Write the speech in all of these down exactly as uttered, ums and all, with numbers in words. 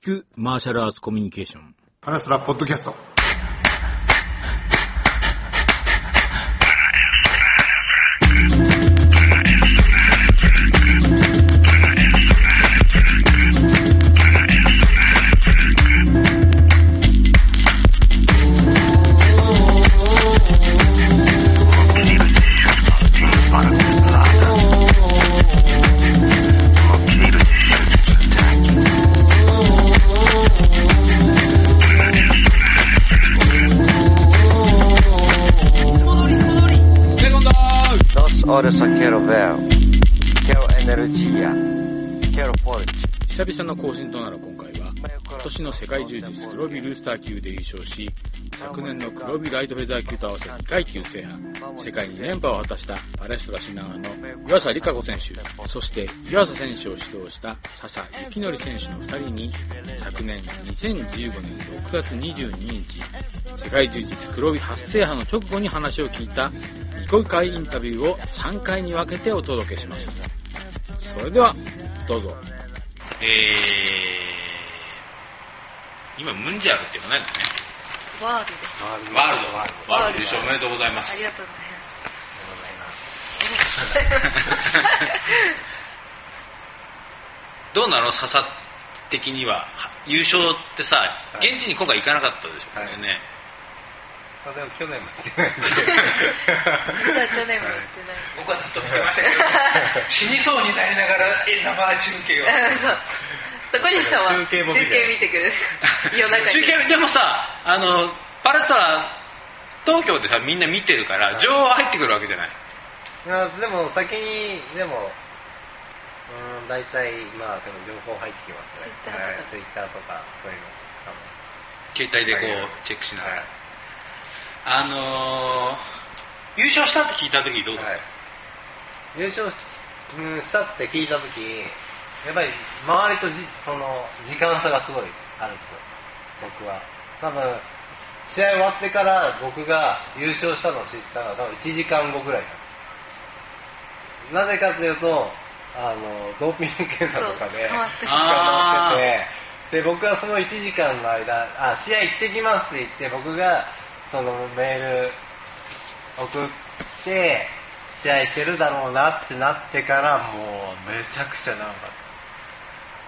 聞くマーシャルアーツコミュニケーションパラスラポッドキャスト。 久々の更新となる今回は、今年の世界柔術黒帯ルースター級で優勝し、昨年の黒帯ライトフェザー級と合わせにかい級制覇、世界に連覇を果たしたパレストラ品川の湯浅里香子選手、そして湯浅選手を指導した笹幸則選手のふたりに、昨年にせんじゅうごねんろくがつにじゅうににち、世界柔術黒帯初制覇の直後に話を聞いたニコイ会インタビューをさんかいに分けてお届けします。それではどうぞ。 えー、今ムンジャールって言わないんだね。 ワールドワールドワールドワールド優勝おめでとうございます。 ありがとうございますどうなの笹的には優勝ってさ、現地に今回行かなかったでしょうね。 はい、でも去年も行ってないんで実は去年も行ってない、 僕はずっと見てましたけど死にそうになりながらえ生中継をそうそこにしたわ中継も中継見てくる夜中に中継でもさ、あのパレストラ東京でさみんな見てるから情報入ってくるわけじゃない。 いやでも先にでもうん大体まあでも情報入ってきますね。ツイッターとかそういうの携帯でこうチェックしながら、あのー、優勝したって聞いた時どうだった、はい、 優勝、うん、したって聞いた時やっぱり周りとじその時間差がすごいあるんですよ。僕は多分試合終わってから僕が優勝したのを知ったのは多分いちじかんごぐらいなんですよ。なぜかというとあのドーピング検査とかで捕まってて、で僕はそのいちじかんの間あ試合行ってきますって言って僕がそのメール送って試合してるだろうなってなってからもうめちゃくちゃ長かった。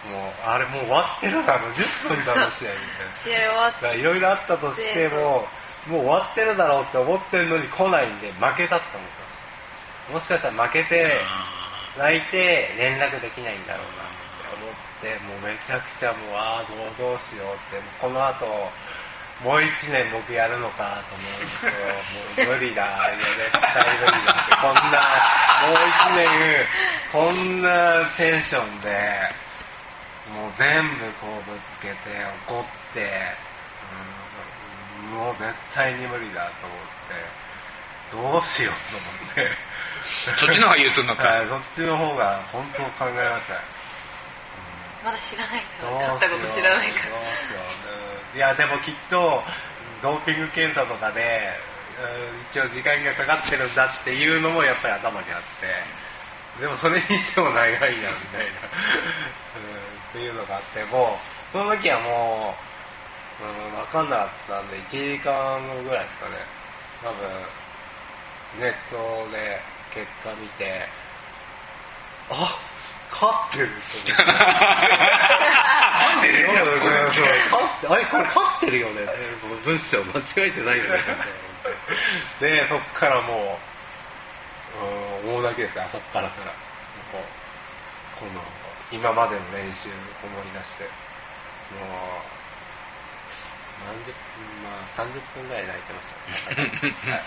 もうあれもう終わってるだろうじゅっぷんだろ試合みたいな試合終わっていろいろあったとしてももう終わってるだろうって思ってるのに来ないんで負けたって思ったんです。もしかしたら負けて泣いて連絡できないんだろうなって思ってもうめちゃくちゃもうああどうどうしようってこの後もう一年僕やるのかと思うともう無理だいや絶対無理だってこんなもう一年こんなテンションでもう全部こうぶつけて怒って、うん、もう絶対に無理だと思ってどうしようと思ってそっちの方が憂鬱になった、 はい、そっちの方が本当考えました、 うん、まだ知らないから勝ったこと知らないからどうしよう、いやでもきっとドーピング検査とかで一応時間がかかってるんだっていうのもやっぱり頭にあってでもそれにしても長いなみたいな、うん、っていうのがあってもうその時はもう、うん、分かんなかったんでいちじかんごぐらいですかね多分ネットで結果見てあ勝ってると思ってなんでねあれこれ勝ってるよね文章間違えてないよねでそっからもう、うん、大泣きです朝っぱらからこうこの今までの練習思い出してもう何十分まあさんじゅっぷんぐらい泣いてましたね、はい、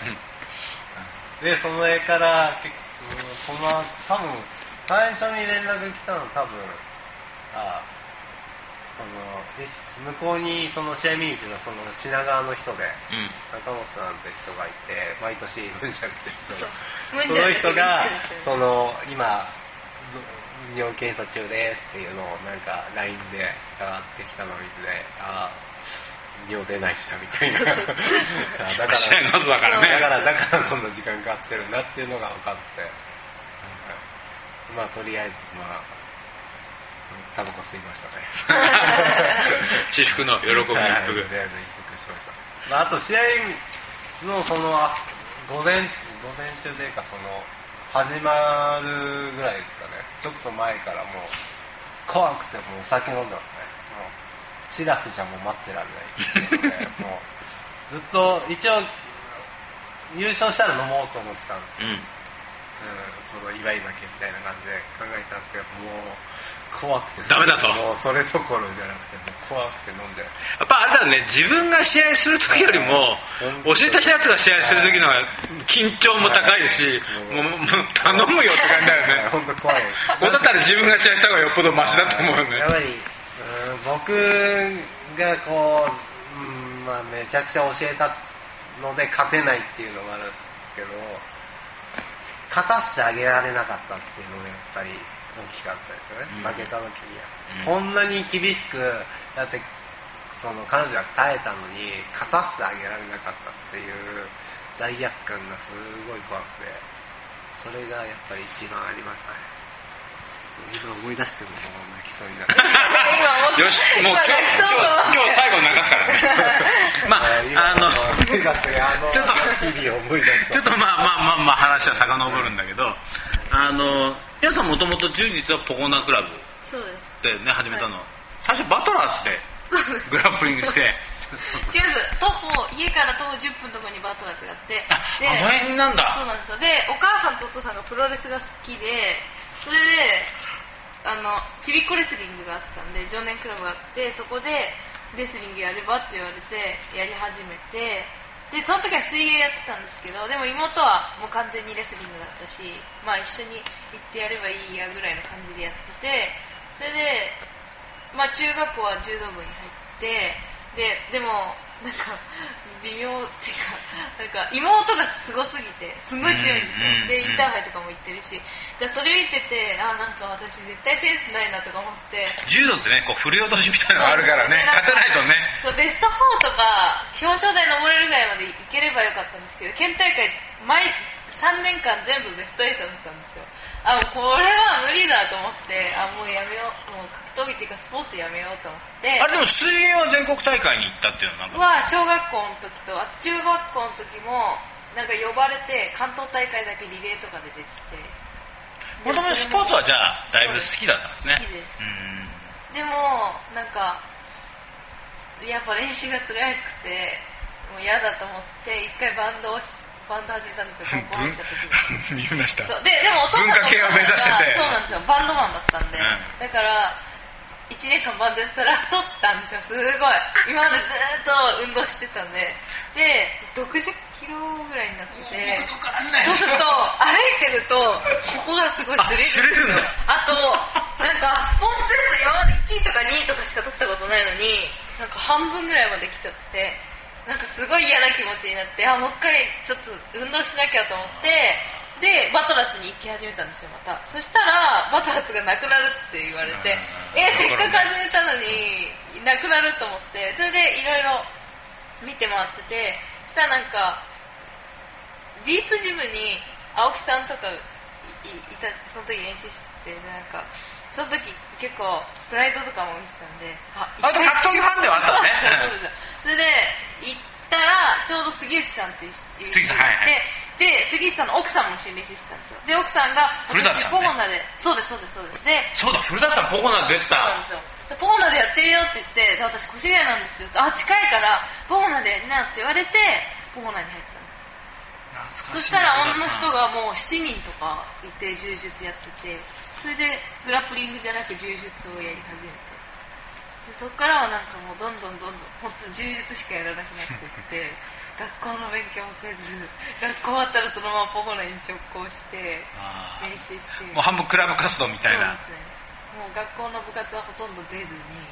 でその絵から結構この多分最初に連絡来たの多分あその向こうにその試合見に行ってるのはその品川の人で、うん、中本さんって人がいて毎年ムンジャルって人その人がその今尿検査中ですっていうのをなんか ライン で上がってきたのを見てああ尿出ないんだみたいなだから試合の後だからねだからだから今度時間かかってるんだっていうのが分かってまあとりあえずまあタバコ吸いましたね私服の喜びの一服、 はい、とりあえず一服しました、まあ、あと試合のその午前午前中というかその始まるぐらいですかね、ちょっと前からもう怖くてもうお酒飲んでますね。もうシラフじゃもう待ってられないっていうのでもうずっと一応優勝したら飲もうと思ってたんですけど、うんうん、その祝い酒みたいな感じで考えたんですけど、もう怖くてダメだと、 もうそれどころじゃなくてもう怖くて飲んで、 やっぱあれだね、自分が試合する時よりも教えたやつが試合する時の方が緊張も高いし、もうもう頼むよって感じだよね。 本当怖い。 こうだったら自分が試合した方がよっぽどマシだと思うよね。 やっぱり、うん、僕がこう、うん、まあめちゃくちゃ教えたので勝てないっていうのもあるんですけど、勝たせてあげられなかったっていうのがやっぱり大きかったですよね、うん、負けた時には、うん、こんなに厳しくだってその彼女は耐えたのに勝たせてあげられなかったっていう罪悪感がすごい怖くて、それがやっぱり一番ありましたね。今思い出してももう泣きそうになる。 よし、もう今日、今日、今日最後泣かすからね。まあ、あの、ちょっと、ちょっとまあまあまあまあ話は遡るんだけど、あの、皆さんもともと柔術はポコナクラブでね、始めたの。はい、最初バトラーズでグラップリングして。 違う、徒歩、家から徒歩じゅっぷんのところにバトラーズがあって、 で、あの辺なんだ。 そうなんですよ。で、お母さんとお父さんがプロレスが好きで、それで、あのちびっこレスリングがあったんで、少年クラブがあって、そこでレスリングやればって言われてやり始めて、でその時は水泳やってたんですけど、でも妹はもう完全にレスリングだったし、まあ一緒に行ってやればいいやぐらいの感じでやってて、それで、まあ、中学校は柔道部に入って、ででもなんか微妙っていうか、なんか妹がすごすぎてすごい強いんですよ、うんうん、でインターハイとかも行ってるし、じゃそれ見てて、あなんか私絶対センスないなとか思って、 柔道ってねこう振り落としみたいなのがあるからね、勝てないとね、 そうベストフォーとか表彰台登れるぐらいまでいければよかったんですけど、県大会毎さんねんかん全部ベストエイトだったんですよ。あもうこれは無理だと思って、あもうやめよう、もう格闘技っていうかスポーツやめようと思って。 あれでも水泳は全国大会に行ったっていうのはなんかは小学校の時と、あと中学校の時もなんか呼ばれて関東大会だけリレーとかで出てて、 もともとスポーツはじゃあだいぶ好きだったんですね。 好きです。うんでもなんかやっぱ練習が辛くてもう嫌だと思って一回バンドをバンド始めたんですよ、高校入った時に。 見ました。 そうででもお父さん文化系を目指してて、 そうなんですよ、バンドマンだったんで、うん、だからいちねんかんバンドやってたら太ったんですよ、すごい。今までずっと運動してたんで、でろくじゅっキロぐらいになってて、そうすると歩いてるとここがすごいずれるんですよ。あとなんかスポーツテスト今までいちいとかにいとかしか取ったことないのに、なんか半分ぐらいまで来ちゃってて、なんかすごい嫌な気持ちになって、あもう一回ちょっと運動しなきゃと思って、でバトラッツに行き始めたんですよ、また。そしたらバトラッツがなくなるって言われて、えせっかく始めたのになくなると思って、それでいろいろ見て回ってて、そしたらなんかディープジムに青木さんとか い, いた、その時練習してて、なんかその時結構プライドとかも見てたんで、 ああと格闘技ファンではあったのね。 それで行ったらちょうど杉内さんっていう杉内さん、はいはい、 でで杉内さんの奥さんも一緒に練習してたんですよ。で奥さんが古田さん、ね、 ポコナで、そうですそうですそうです。でそうだ、古田さんポコナでした。 そうなんですよ。ポコナでやってるよって言って、で私越谷なんですよ、あ近いからポコナでやりなって言われてポコナに入ったんです。そしたら女の人がもうしちにんとかいて柔術やってて、それでグラップリングじゃなく柔術をやり始めて、でそこからはなんかもうどんどんどんどん本当に柔術しかやらなくなっていって学校の勉強もせず、学校終わったらそのままポコナに直行して練習して、 もう半分クラブ活動みたいな。 そうですね、もう学校の部活はほとんど出ずに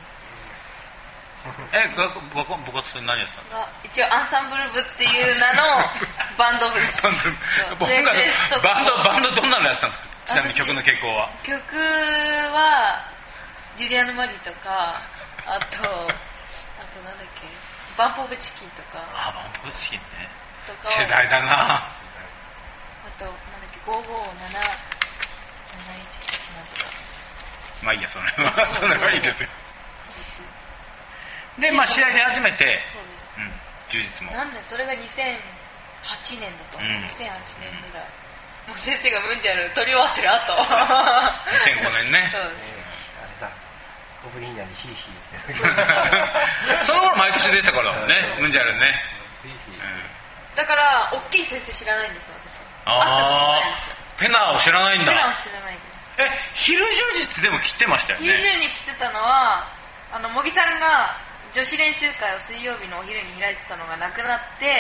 え、部活って何やってたんですか？ 一応アンサンブル部っていう名のバンド部です。バンド、 バンド、バンドどんなのやってたんですか？ちなみに曲の傾向は。 曲はジュリアのマリとか、あとあとなんだっけ、バンプオブチキンとか。 あ、バンプオブチキンね。とか世代だな。 あとなんだっけ、ごーごーなな、なないちなんとか。 まあいいや、それはそれはいいですよ。 で、まあ、試合で初めて、 そうです、 うん、柔術もなんでそれがにせんはちねんだと思うんです、うん、にせんはちねんぐらい、もう先生がムンジャル取り終わってる後にせんごねんね。 そうです、 あれだ、ゴブリンナにヒーヒーってその頃毎年出てたからだもんね、ムンジャルね。 ヒーヒー、 うん、だから大きい先生知らないんですよ、私。 ああ、ペナを知らないんだ。 ペナを知らないです。 え、昼柔術ってでも来てましたよね。 昼柔に来てたのは、あの茂木さんが女子練習会を水曜日のお昼に開いてたのがなくなって、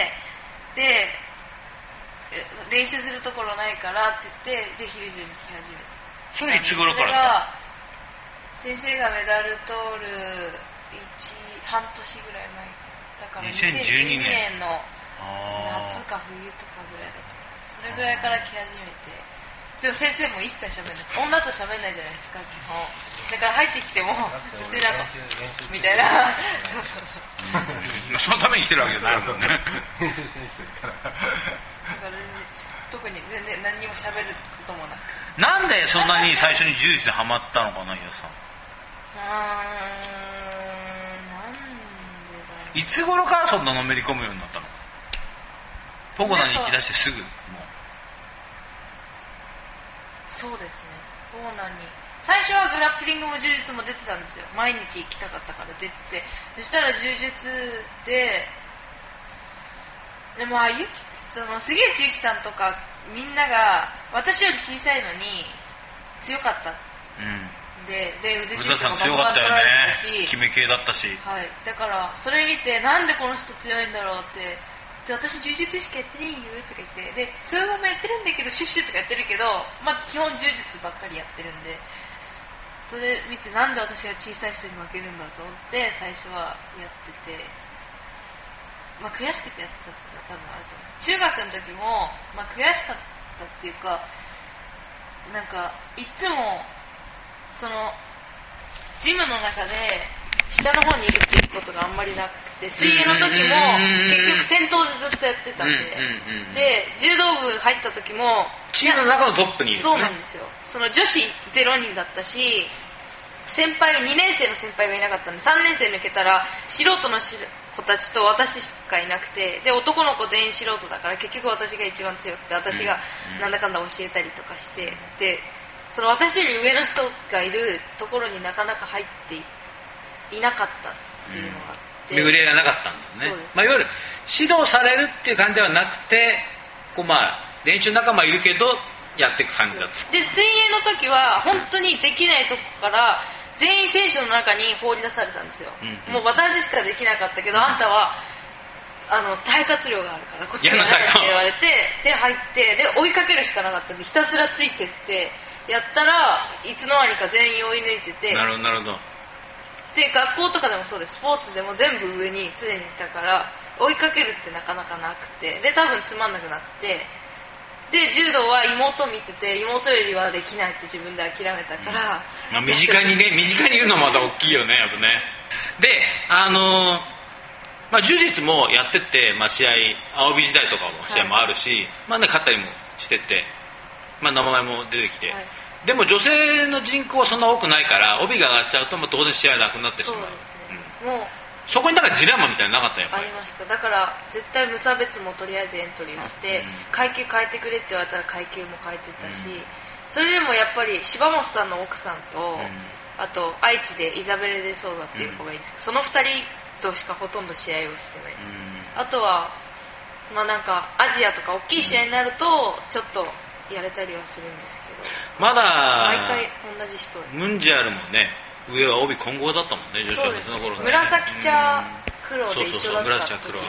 で練習するところないからって言って、で昼柔に来始めた。 それいつ頃からですか？ 先生がメダル取る半年ぐらい前か、だからにせんじゅうにねんの夏か冬とかぐらいだと思う。それぐらいから来始めて、でも先生も一切喋んない、女と喋んないじゃないですか基本。だから入ってきても普通なんかみたいなそうそうそうそのために来てるわけじゃないもんね。 だから特に全然何にも喋ることもなく。 なんでそんなに最初に柔術にハマったのかな、伊代さん。 あー、なんでだろう。 いつ頃からそんなのめり込むようになったの？ポゴナに行き出してすぐもう。 そうですね、ポゴナに最初はグラップリングも柔術も出てたんですよ。毎日行きたかったから出てて、そしたら柔術で、でもあゆきその杉内ゆきさんとかみんなが私より小さいのに強かった、うん、でで腕シュートがバンバン取られてたし、 決め系だったし、 はい、だからそれ見てなんでこの人強いんだろうって、で私柔術しかやってないよとか言って、でそういうのもやってるんだけどシュッシュとかやってるけど、まあ、基本柔術ばっかりやってるんで、それ見てなんで私が小さい人に負けるんだと思って最初はやってて、まあ、悔しくてやってたって多分あると思います。中学の時も、まあ、悔しかったっていうか、なんかいつもそのジムの中で下の方にいるっていうことがあんまりなくて、水泳の時も結局先頭でずっとやってたんで、で柔道部入った時もチームの中のトップにいるんですね。 そうなんですよ。その女子ゼロにんだったし、先輩にねん生の先輩がいなかったんで、さんねん生抜けたら素人の子たちと私しかいなくて、で男の子全員素人だから結局私が一番強くて、私がなんだかんだ教えたりとかして、でその私より上の人がいるところになかなか入っていなかったっていうのがあって、 巡り合いがなかったんだよね。まあ、いわゆる指導されるっていう感じではなくて、こうまあ練習仲間いるけどやっていく感じだった。 で水泳の時は本当にできないとこから全員選手の中に放り出されたんですよ、うんうん、もう私しかできなかったけど、うん、あんたはあの肺活量があるからこっちにやらないって言われて、で入ってで追いかけるしかなかったんでひたすらついてってやったらいつの間にか全員追い抜いてて、 なるほどなるほど。 で学校とかでもそうです、スポーツでも全部上に常にいたから追いかけるってなかなかなくて、で多分つまんなくなって、で柔道は妹見てて、妹よりはできないって自分で諦めたから、 うん、まあ、身近にね身近にいるのはまた大きいよねやっぱね。であのー、まあ、柔術もやってて、まあ、試合青帯時代とかも試合もあるし、はい、まあね勝ったりもしてて、まあ、名前も出てきて、はい、でも女性の人口はそんな多くないから帯が上がっちゃうと、まあ、当然試合なくなってしまう。そうですね、うん、もうそこになんかジレンマみたいなのなかったやっぱり。 ありました。だから絶対無差別もとりあえずエントリーして、うん、階級変えてくれって言われたら階級も変えてたし、うん、それでもやっぱり柴本さんの奥さんと、うん、あと愛知でイザベレ・デ・ソーザっていう子がいるんですけど、うん、そのふたりとしかほとんど試合をしてない、うん、あとはまあなんかアジアとか大きい試合になるとちょっとやれたりはするんですけど、 まだ毎回同じ人でムンジャールもね上は帯混合だったもんね、女子は別の頃ね。 紫茶黒で一緒だった時に、 多分、うん、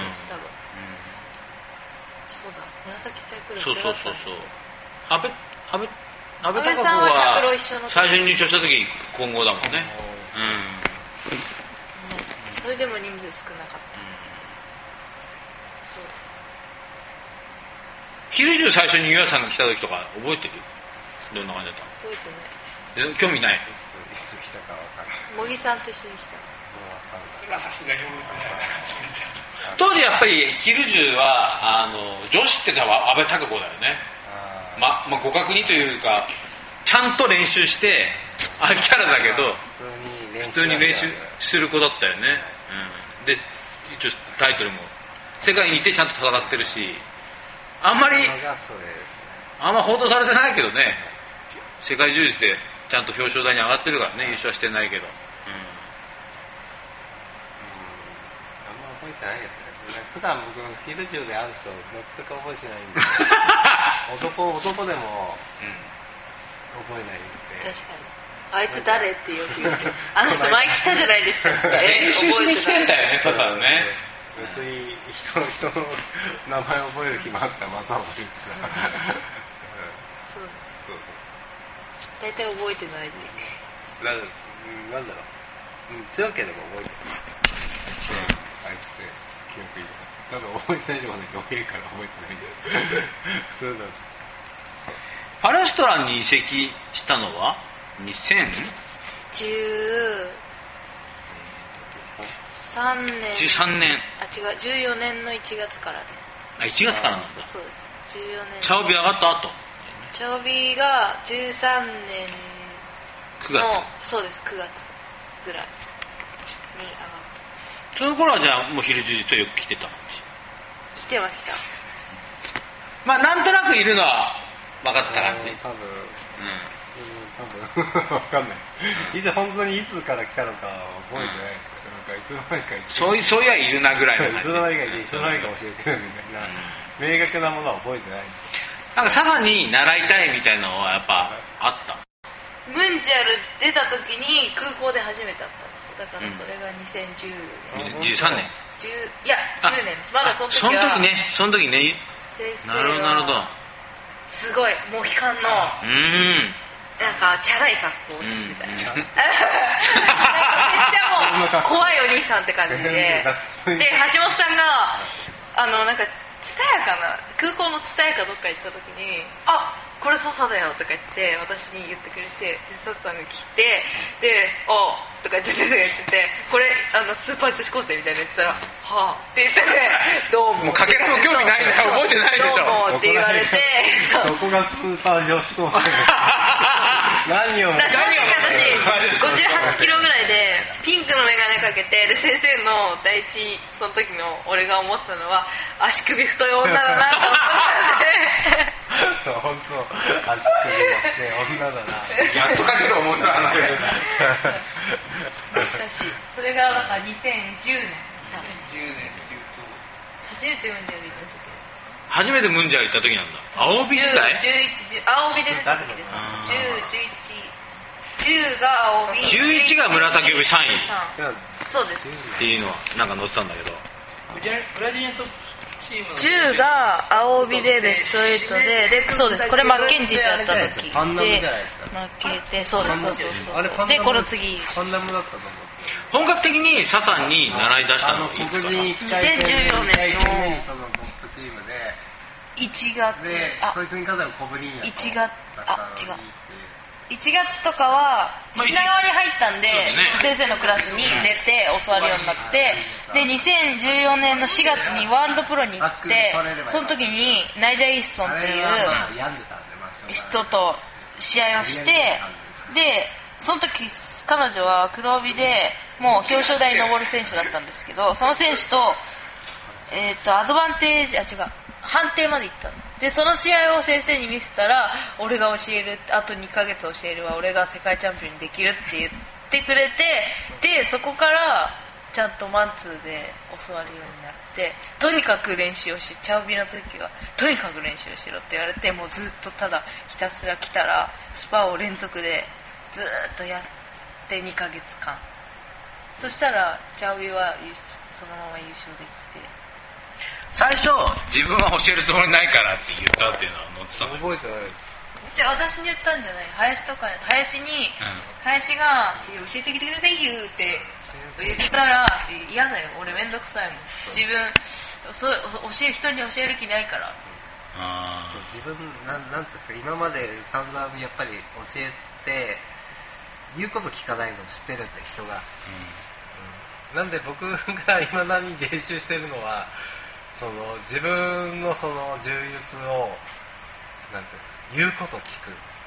そうだ紫茶黒一緒だったんですよ。安倍安倍安倍貴子は最初に入庁した時混合だもんね、うん、 それでも人数少なかった、うん、そう。 昼中最初に湯浅さんが来た時とか覚えてる？どんな感じだった？ 覚えてない。 興味ない。 茂木さんと一緒に来た。 当時やっぱり昼中はあの女子って多分安倍貴子だよね。ままあ互角にというかちゃんと練習してあキャラだけど、 普通に普通に練習する子だったよね、うん、で一応タイトルも世界にいてちゃんと戦ってるし、あんまりあんま報道されてないけどね、世界柔術でちゃんと表彰台に上がってるからね、優勝してないけど、うん、 あんま覚えてないですね。普段僕ヒル柔で会う人全く覚えてないんで男男でも、うん覚えないんで。 確かに。あいつ誰ってよく言う。あの人前来たじゃないですかって。 練習しに来てんだよね、笹さんね。 別に人の人の名前覚える暇あったらまさ覚えるしさ。 そう。大体覚えてないって。 な、なんだろう。強ければ覚えてる。あいつって記憶いい。多分覚えてないところに覚えるから覚えてないんだよ。普通だ。 パレストランに移籍したのはにせんじゅうさんねんじゅうさんねんあ違うじゅうよねんのいちがつからで、 あいちがつからなんだ。 そうですじゅうよねん。 チャオビ上がった後チャオビがじゅうさんねんのくがつ、 そうですくがつぐらいに上がった。 その頃はじゃあもう昼充実はよく来てた感じ来てました。 まあなんとなくいるのは分かった感じ。 多分、うん、多分分かんない。いつ本当にいつから来たのか覚えてない。なんかいつの間にかそういそういやいるなぐらいの感じ。 いつの間にかいていつの間にか教えてるみたいな、うん、明確なものは覚えてない。 なんかササに習いたいみたいなのはやっぱあった。 ムンジャル出た時に空港で初めて会ったんですよ。だからそれがにせんじゅうねん、 うん、じゅうさんねんじゅういやじゅうねんです。まだその時はその時ねその時ねなるほどなるほど。 すごいモヒカンのうんなんかチャラい格好をしてた、うん、なんかめっちゃもう怖いお兄さんって感じでで橋本さんがあのなんかツタヤかな空港のツタヤかどっか行った時にあこれ笹だよとか言って私に言ってくれてで笹さんが来てでおとか言って言っててこれあのスーパー女子高生みたいな言ってたらはぁって言っててどうももうかけらも興味ないんだよ覚えてないでしょどうもって言われてそこがスーパー女子高生何をだから私ごじゅうはちキロぐらいでピンクの眼鏡かけてで先生の第一その時の俺が思ってたのは足首太い女だなと思ってそう本当足首の、ね、女だなやっとかける思った話だしそれがだからにせんじゅうねんじゅうねん初めてムンジャル行った時初めてムンジャル行った時なんだ。青帯時代じゅういち青帯で出た時ですじゅう、じゅういち、じゅうが青帯じゅういちが紫帯さんいそうですっていうのはなんか載ってたんだけどブラジルのトップチームのじゅうが青帯でベストエイトででそうですこれマッケンジーとやった時で負けてそうですそうそうそうでこの次パンダムだったと思う。 本格的にササンに習い出したのいつかな。 にせんじゅうよねんのそのトップチームでいちがつであそいつに勝ったのコブリーニャいちがつあ違ういちがつとかは品川に入ったんで、先生のクラスに出て教わるようになってでにせんじゅうよねんのしがつにワールドプロに行ってその時にナイジャー・イーストンっていう人と試合をしてでその時彼女は黒帯でもう表彰台に上る選手だったんですけどその選手と、えー、とアドバンテージあ違う判定まで行ったのでその試合を先生に見せたら俺が教えるあとにかげつ教えるわ俺が世界チャンピオンにできるって言ってくれてでそこからちゃんとマンツーで教わるようになってとにかく練習をしチャオビの時はとにかく練習をしろって言われてもうずっとただひたすら来たらスパを連続でずっとやってにかげつかんそしたらチャオビはそのまま優勝できて最初自分は教えるつもりないからって言ったっていうのは載ってたの。 覚えてないじゃあ私に言ったんじゃない林とか林に、うん、林が教えてきてくださいよって言ったら嫌だよ俺めんどくさいもん自分そう教え人に教える気ないからあそう自分なんなんですか今まで散々やっぱり教えて言うこと聞かないのを知ってるって人が、うんうん、なんで僕が今何に練習してるのはその自分のその柔術をなんていうんですか言うこと聞く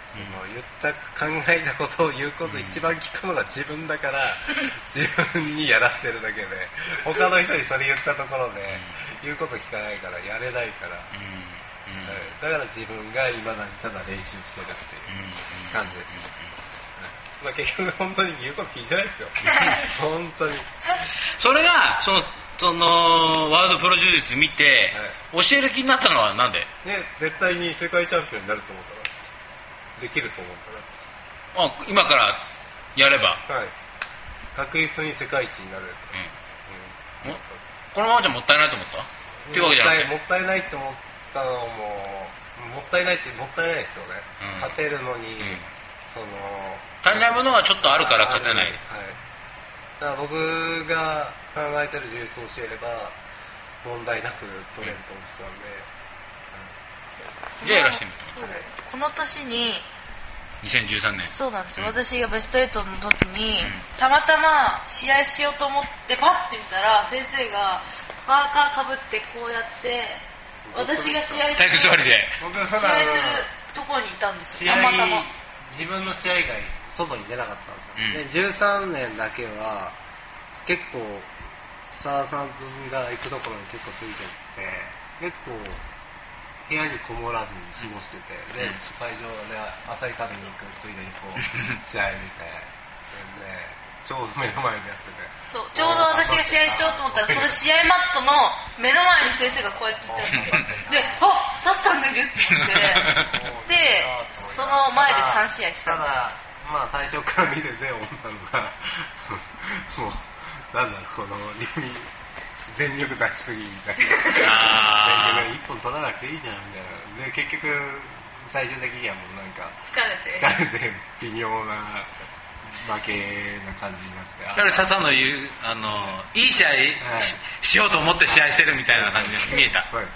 その言った考えたことを言うことを一番聞くのが自分だから自分にやらせてるだけで他の人にそれ言ったところで言うこと聞かないからやれないから、だから自分が今だにただ練習してるっていう感じです、まあ、結局本当に言うこと聞いてないですよ本当にそれがそのそのワールドプロ柔術見て、はい、教える気になったのはなんで？ ね、絶対に世界チャンピオンになると思ったからです。できると思ったからです。 あ、今からやれば、 はい、確実に世界一になる、 うんうん、このままじゃもったいないと思った？っていうわけじゃなくて、 もったいないと思ったのももったいないってもったいないですよね、うん、勝てるのに、うん、その足りないものがちょっとあるから勝てない。 はい、だから僕が考えてる柔術を教えれば問題なく取れると思ってたんで、 うん、じゃあやらせてみる。この年ににせんじゅうさんねん、 そうなんですよ、うん、私がベストエイトの時に、うん、たまたま試合しようと思ってパッて見たら先生がパーカーかぶってこうやって私が試合する体育座りで試合するところにいたんですよ。たまたま自分の試合以外外に出なかったんですよ、うん、でじゅうさんねんだけは結構澤さんが行くところに結構ついてって結構部屋にこもらずに過ごしてて、で会場で朝日食べに行くついでにこう試合見てでちょうど目の前でやってて、 そうちょうど私が試合しようと思ったらその試合マットの目の前に先生がこうやっていたんですよで、あっサッさんがいるって思ってでその前でさん試合したんだ。 まあ最初から見てて思ったのがもうなんだこの全力出しすぎみたいな全力一本取らなくていいじゃんみたいなで結局最終的にはもうなんか疲れて疲れて微妙な負けな感じになって、 やはり笹の言うあのいい試合 し,、はい、しようと思って試合してるみたいな感じに見えた。 そう、うん、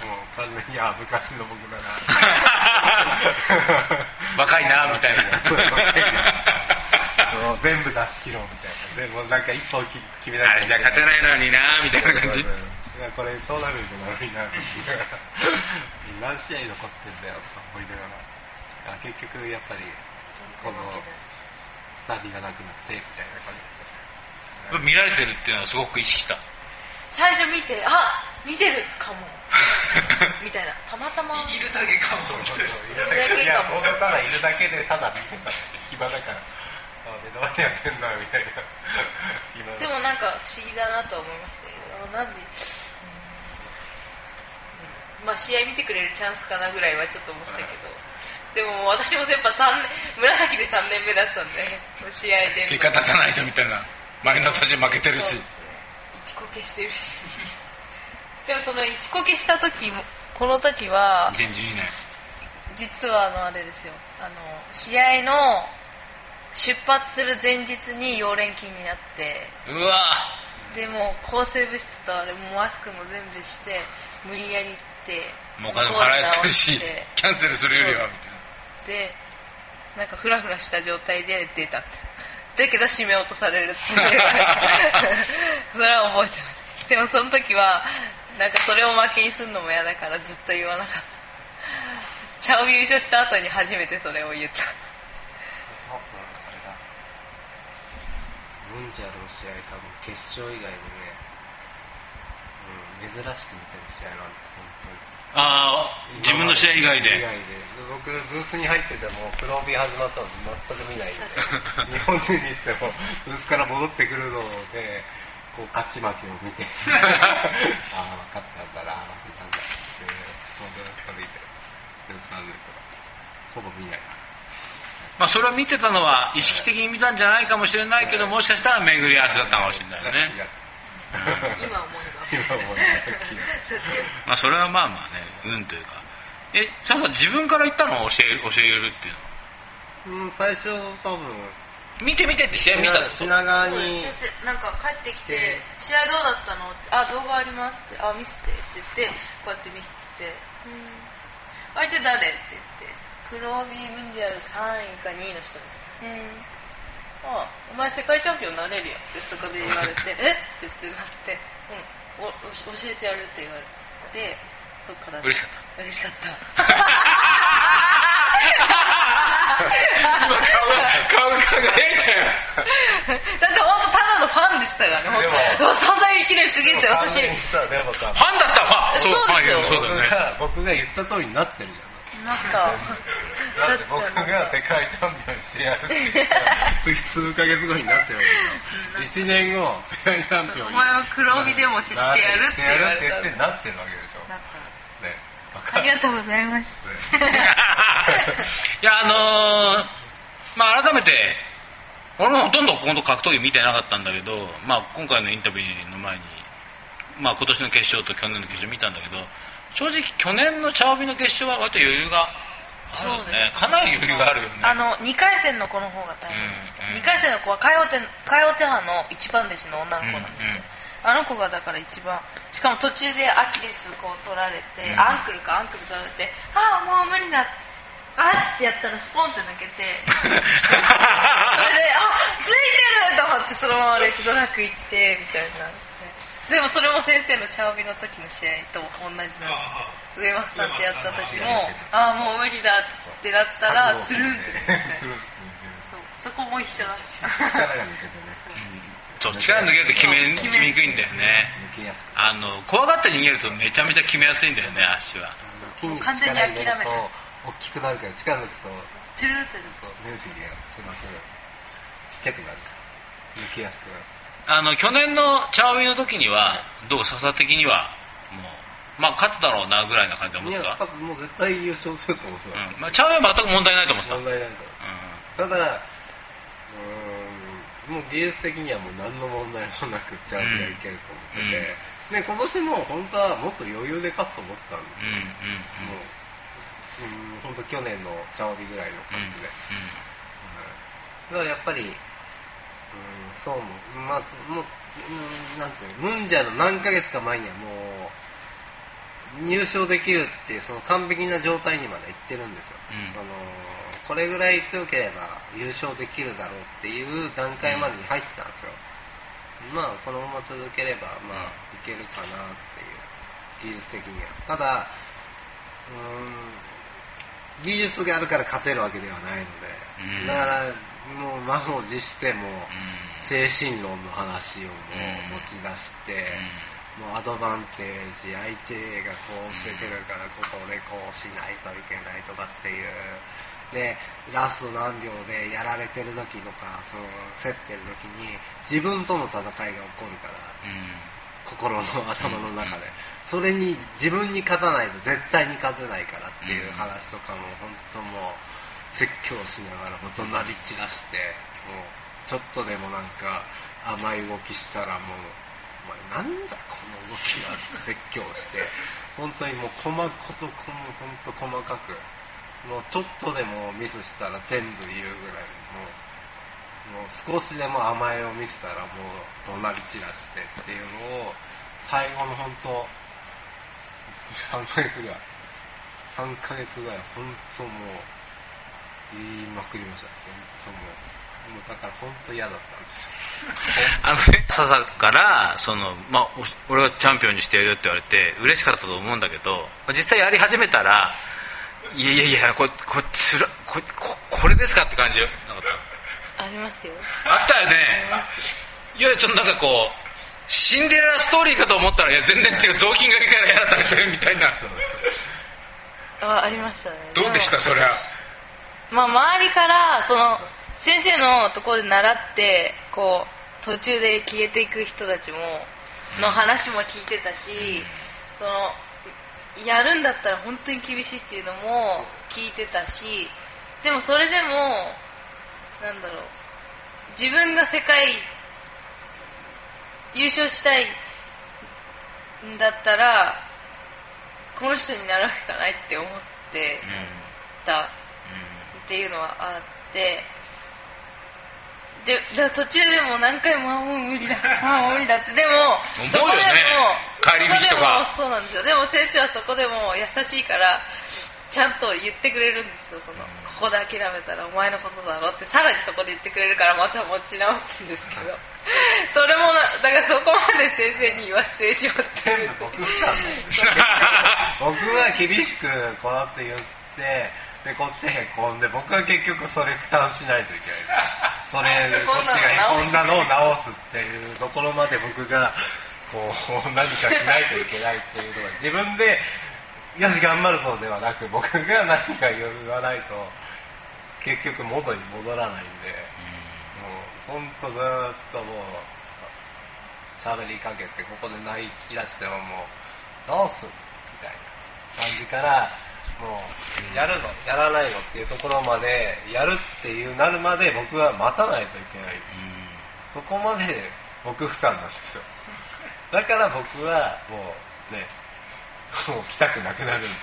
もう完全にあ昔の僕だな若いなみたいなもう全部出し切ろうみたいな、でもなんか一本決めなきゃあれじゃ勝てないのになみたいな感じ。 これトーナメントなのにな何試合残してんだよとか思いながら、結局やっぱりこのスタビがなくなってみたいな感じですよね。 見られてるっていうのはすごく意識した。 最初見てあ見てるかもみたいな、たまたまいるだけかもいるだけかも、ただいるだけでただ見てたって暇だからあ目の前でやってんだみたいなでもなんか不思議だなと思いましたけど、なんで、うん、まあ試合見てくれるチャンスかなぐらいはちょっと思ったけど、でも私もやっぱさんねん紫でさんねんめだったんで試合で結果出さないとみたいな、前の年負けてるし、 一こけしてるしでもその一こけした時もこの時はにせんじゅうにねん実はあのあれですよ、あの試合の出発する前日に溶連菌になって、 うわでも抗生物質とあれもマスクも全部して無理やりってもうお金も払えてるしキャンセルするよりはみたいなでなんかフラフラした状態で出たってだけど締め落とされるってそれは覚えてます。でもその時はなんかそれを負けにするのも嫌だからずっと言わなかった。チャオ優勝した後に初めてそれを言った。 ムンジャルの試合多分決勝以外でね、うん、珍しく見てる試合なんで本当に。 ああ自分の試合以外で。 以外で僕ブースに入ってても黒帯始まったの全く見ないんで日本人にしてもブースから戻ってくるのでこう勝ち負けを見てああ分かったんだな負けたんだって本当に歩いてブース外れたらほぼ見ない。 まあそれを見てたのは意識的に見たんじゃないかもしれないけど、もしかしたら巡り合わせだったかもしれないよね。 今思えば今思えばまあそれはまあまあね、運というか。え、ささ自分から言ったのを教え教えるっていうのは。 うん、最初多分見て見てって試合見せたって品川に先生なんか帰ってきて試合どうだったのって、あ動画ありますって、あ見せてって言ってこうやって見せてて、うん相手誰って言って黒帯ムンジャルさんいかにいの人です。うん。ああ、お前世界チャンピオンになれるよってそこで言われて、えって言ってなって、うん、お教えてやるって言われて、そっから嬉しかった。 嬉しかった。 顔が輝いたよ。 だって本当ただのファンでしたからね。本当。うわサザエいきなりすげえって私。 でもさ、 ファンだったらファン。 そうですよ。 そうだね。 僕が言った通りになってるじゃん。 なった。 だって僕が世界チャンピオンしてやるって言ったら次数ヶ月後になってるわけだ。いちねんご世界チャンピオンに。 お前は黒帯でもちしてやるって言われた。 してやるって言ってなってるわけでしょ。 なった。 ね。 ありがとうございます。 いやあのー、まあ改めて俺もほとんどここの格闘技見てなかったんだけど、まあ今回のインタビューの前に、まあ今年の決勝と去年の決勝見たんだけど。正直去年の茶帯の決勝は割と余裕があるよね。かなり余裕があるよね。 あのにかい戦の子の方が大変でした、うんうん、にかい戦の子は海王手派の一番弟子の女の子なんですよ、うんうん、あの子がだから一番しかも途中でアキレスこう取られて、うん、アンクルかアンクル取られてああもう無理だあってやったらスポンって抜けてそれであついてると思ってそのままレッグドラッグ行ってみたいな。でもそれも先生の茶帯の時の試合と同じなんです。上松さんってやった時もああもう無理だってなったらつるんってそうそこも一緒だ力が抜けてねそう力抜けると決め決めにくいんだよね。あの怖がって逃げるとめちゃめちゃ決めやすいんだよね足は。 もう完全に諦めて大きくなるから力抜くとつるんって面積が狭くちっちゃくなるから抜きやすくなる。 あの去年の茶帯の時にはどう笹的にはもうまあ勝つだろうなぐらいな感じで思ってた。 いや勝つもう絶対優勝すると思ってた、 うんまあ、茶帯は全く問題ないと思ってた。 問題ないと、うん、ただうーんもう技術的にはもう何の問題もなく茶帯がいけると思ってて、うん、で今年も本当はもっと余裕で勝つと思ってたんですよ、うんうんうん、もううん本当去年の茶帯ぐらいの感じで、うんうん、だからやっぱりうん、そうも、まあ、もう、うん、なんていうの、ムンジャーの何ヶ月か前にはもう、入賞できるっていう、その完璧な状態にまでいってるんですよ。うん、その、これぐらい強ければ優勝できるだろうっていう段階までに入ってたんですよ。うん、まあ、このまま続ければ、まあ、いけるかなっていう、技術的には。ただ、うん、技術があるから勝てるわけではないので、うん、だから、もう満を持しても精神論の話をもう持ち出して、もうアドバンテージ相手がこうしてくるからここでこうしないといけないとかっていうでラスト何秒でやられてる時とかその競ってる時に自分との戦いが起こるから、心の頭の中でそれに自分に勝たないと絶対に勝てないからっていう話とかも本当もう説教しながらも怒鳴り散らしてもうちょっとでもなんか甘い動きしたらもうお前なんだこの動きは説教して本当にもう細かく本当細かくもうちょっとでもミスしたら全部言うぐらいもうもう少しでも甘えを見せたらもう怒鳴り散らしてっていうのを最後の本当さんかげつぐらいさんかげつぐらい本当もう言いまくりました。本当もう、もうだから本当嫌だったんですよ。 あのね、笹からそのまあ俺がチャンピオンにしてやるよって言われて嬉しかったと思うんだけど、実際やり始めたらいやいやいやここつらこここれですかって感じよ。なかった。 ありますよ。 あったよね。いやちょっとなんかこうシンデレラストーリーかと思ったらいや全然違う雑巾がけからやられてるみたいな。 あありましたね。 どうでしたそれは。 まあ、周りからその先生のところで習ってこう途中で消えていく人たちもの話も聞いてたし、そのやるんだったら本当に厳しいっていうのも聞いてたし、でもそれでもなんだろう自分が世界優勝したいんだったらこの人になるしかないって思ってたっていうのはあって、でだ途中でも何回もあもう無理だあもう無理だってでもそこでも帰り道とかそうなんですよ。でも先生はそこでも優しいからちゃんと言ってくれるんですよ。そのここで諦めたらお前のことだろってさらにそこで言ってくれるからまた持ち直すんですけどそれもだからそこまで先生に言わせてしまってる僕は厳しくこうやって言ってでこっちへこんで僕は結局それ負担しないといけないそれこっちがへこんだのを直すっていうところまで僕がこう何かしないといけないっていうのは自分でよし頑張るぞではなく僕が何か言わないと結局元に戻らないんで、もう本当ずっともう喋りかけてここで泣き出してももうどうすんみたいな感じからもうやるのやらないのっていうところまでやるっていうなるまで僕は待たないといけないんですよ。そこまで僕負担なんですよ。だから僕はもうねもう来たくなくなるんですよ。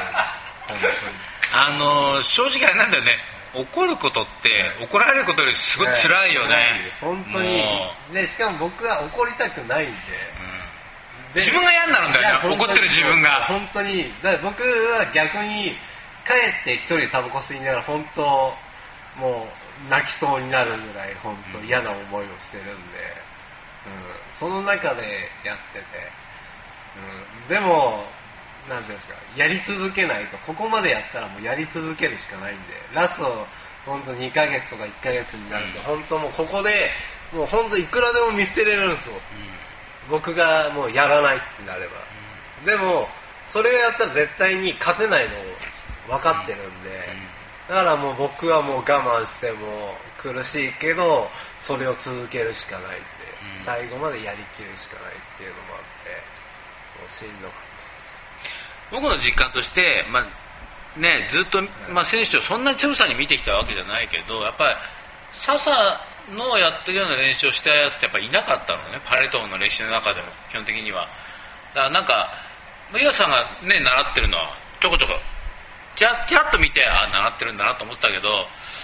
あの正直あれなんだよね、怒ることって怒られることよりすごい辛いよね。 本当に。でしかも僕は怒りたくないんで、 うん、自分が嫌になるんだよね、怒ってる自分が。 本当にだから僕は逆に帰って一人でタバコ吸いながら本当もう泣きそうになるぐらい本当嫌な思いをしてるんで、うん、その中でやってて、うん、でもなんていうんですか、やり続けないとここまでやったらもうやり続けるしかないんで、ラスト本当にかげつとかいっかげつになると本当もうここでもう本当いくらでも見捨てれるんですよ、うん、僕がもうやらないってなれば、うん、でもそれをやったら絶対に勝てないの分かってるんで、うん、だからもう僕はもう我慢しても苦しいけどそれを続けるしかないって、うん、最後までやりきるしかないっていうのもあってもうしんどくて、 僕の実感として、まあね、ずっと、まあ、選手をそんなにつぶさに見てきたわけじゃないけど、やっぱり笹のやってるような練習をしたやつってやっぱりいなかったのね、パレトンの歴史の中でも基本的には。だからなんか岩瀬さんがね習ってるのはちょこちょこちらちらっと見て、あ習ってるんだなと思ってたけど、いやでも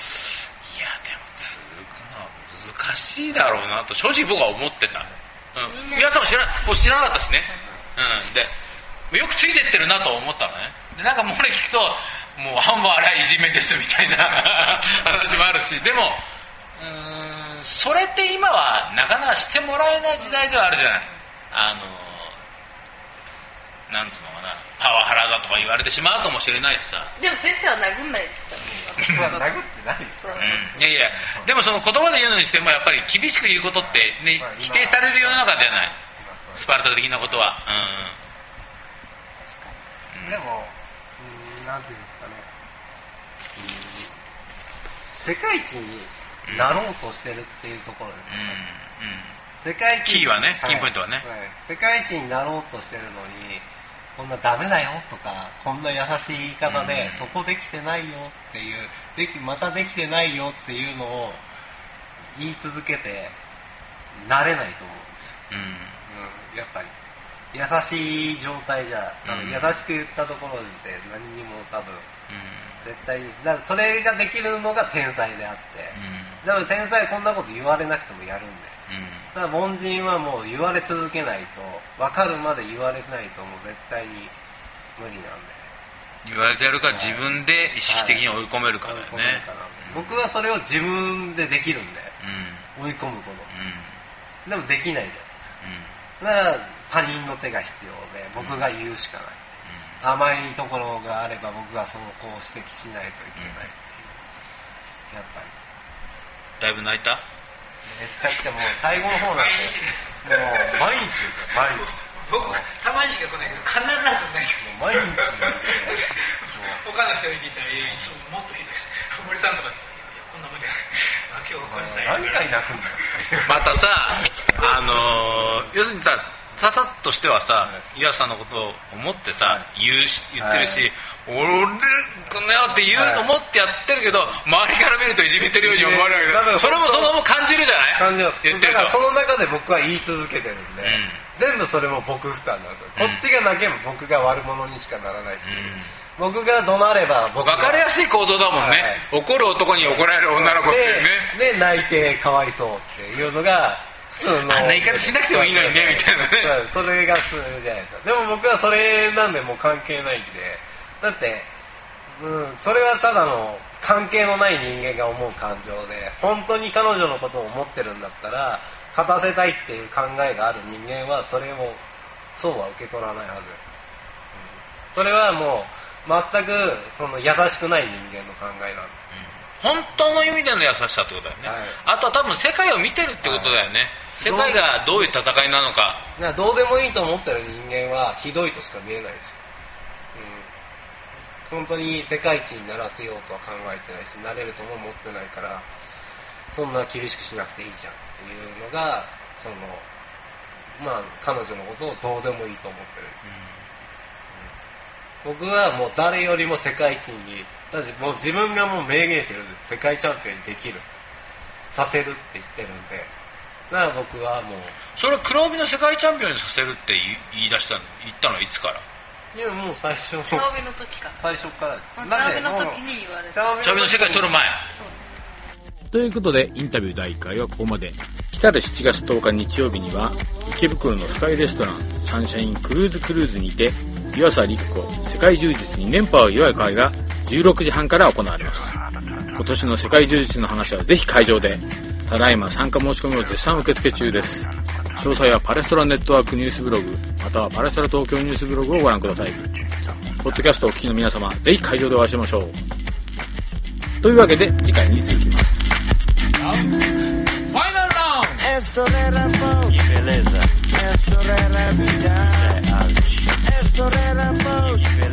続くのは難しいだろうなと正直僕は思ってた。うん、岩瀬さんも知らもう知らなかったしね。うん、でよくついてってるなと思ったのね。でなんかもうこれ聞くともう半分あれはいじめですみたいな話もあるし、でもうーんそれって今はなかなかしてもらえない時代ではあるじゃない。あのなんつうのかな、パワハラだとか言われてしまうかもしれないしさ。 でも先生は殴んないですからね。殴ってないですか、 うん、いやいやでもその言葉で言うのにしてもやっぱり厳しく言うことって、ね、否定される世の中ではない、スパルタ的なことは。うんでも、うん、なんていうんですかね、うん、世界一になろうとしてるっていうところですね、うんうん、世界一キーはね、キーポイントはね、はいはい、世界一になろうとしてるのにこんなダメだよとかこんな優しい言い方で、うん、そこできてないよっていうできまたできてないよっていうのを言い続けてなれないと思うんですよ、うんうん、やっぱり優しい状態じゃ多分優しく言ったところで何にも多分、うん、絶対だからそれができるのが天才であって、うん、だから天才はこんなこと言われなくてもやるんで、うん、だから凡人はもう言われ続けないと分かるまで言われないともう絶対に無理なんで、 言われてやるから自分で意識的に追い込めるからだよね、 はい、僕はそれを自分でできるんで、うん、追い込むこと、うん、でもできないじゃないですか、うん、だから他人の手が必要で僕が言うしかない、うん、甘いところがあれば僕がそこを指摘しないといけない、うん、やっぱりだいぶ泣いた？ めちゃくちゃもう最後の方なんてもう毎日ですよ毎日。 僕たまにしか来ないけど必ず泣いてもう毎日泣いて他の人に聞いたらいやいやもっとひどい森さんとかっていやこんな無理だ今日ここにさ何回泣くんだよまたさあのー、要するにさささっとしてはさ、岩瀬さんのことを思ってさ、言うし言ってるし、はい、俺このよって言う、はい、思ってやってるけど周りから見るといじめてるように思われるけど、それもそのまま感じるじゃない？ 感じます。言ってるとだからその中で僕は言い続けてるんで、うん、全部それも僕負担なんですよ、うん、こっちが泣けば僕が悪者にしかならないし、うん、僕が怒鳴れば僕が分かりやすい行動だもんね、はい、怒る男に怒られる女の子っていうね。 で、で泣いてかわいそうっていうのが普通のあんな言い方しなくてもいいのにねみたいなね。 それが普通じゃないですか。でも僕はそれなんでもう関係ないんで、だって、うん、それはただの関係のない人間が思う感情で、本当に彼女のことを思ってるんだったら勝たせたいっていう考えがある人間はそれをそうは受け取らないはず、うん、それはもう全くその優しくない人間の考えなんで、 うん、本当の意味での優しさってことだよね、はい、あとは多分世界を見てるってことだよね、はい、世界がどういう戦いなのか。 だからどうでもいいと思ってる人間はひどいとしか見えないですよ、うん、本当に世界一にならせようとは考えてないし、なれるとも思ってないから、そんな厳しくしなくていいじゃんっていうのが、そのまあ彼女のことをどうでもいいと思ってる、うんうん、僕はもう誰よりも世界一に、だってもう自分がもう明言してるんです。世界チャンピオンにできる、させるって言ってるんで、だから僕はもうそれ黒帯の世界チャンピオンにさせるって言い出したの、言ったのはいつから？ いやもう最初の茶帯の時から最初からです。 茶帯の時に言われた。 茶帯の世界取る前。 そうです。 ということでインタビューだいいっかいはここまで。来たるしちがつとおか日曜日には池袋のスカイレストランサンシャインクルーズクルーズにて湯浅陸子世界柔術に連覇を祝う会がじゅうろくじはんから行われます。今年の世界柔術の話はぜひ会場で。ただいま参加申し込みを絶賛受付中です。詳細はパレストラネットワークニュースブログまたはパレストラ東京ニュースブログをご覧ください。ポッドキャストをお聞きの皆様、ぜひ会場でお会いしましょう。というわけで次回に続きます。 Final round! Esto era Pouch. Que beleza. Esto era vida. Esto era Pouch.